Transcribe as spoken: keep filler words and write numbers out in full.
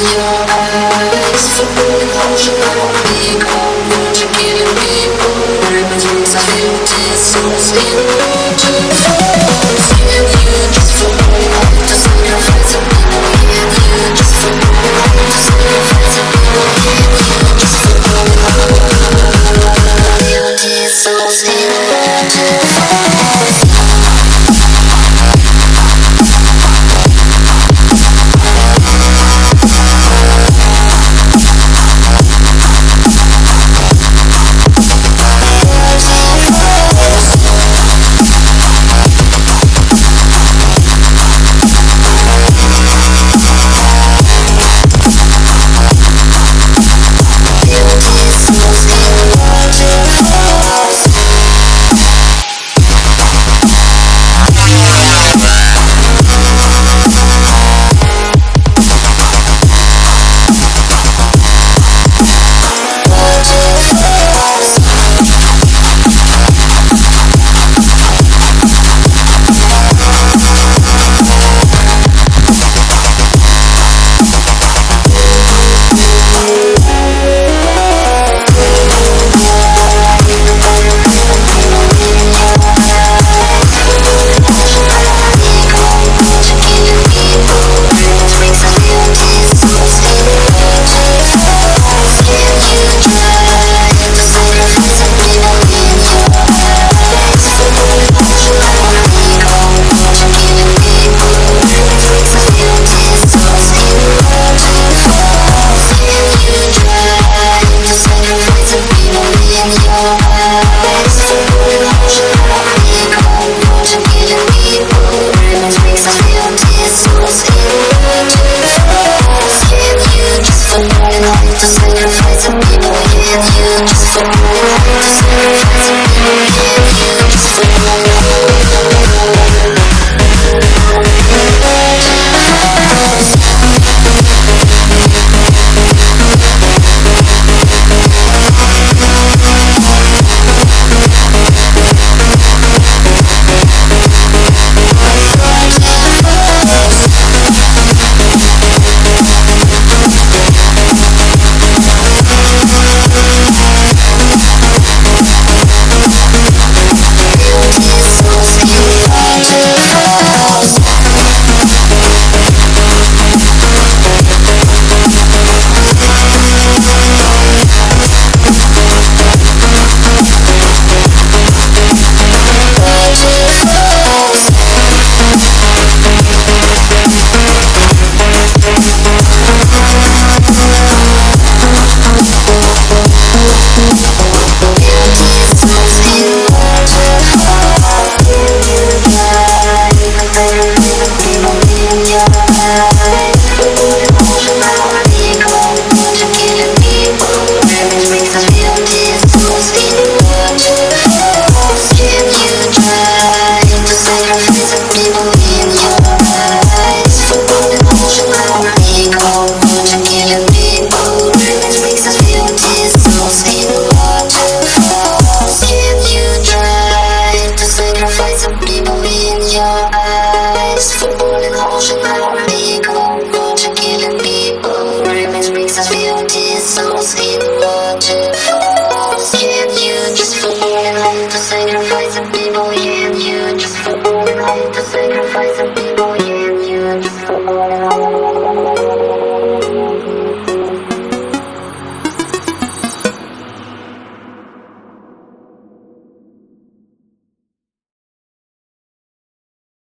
your eyes. Following motion of me, watching killing people. Memories of empty souls in to fall. Seeing you just for more, to sacrifice a people. Seeing you just for more, to sacrifice a people. Seeing you just for more, empty souls in to fall. Sacrifice some people, and you just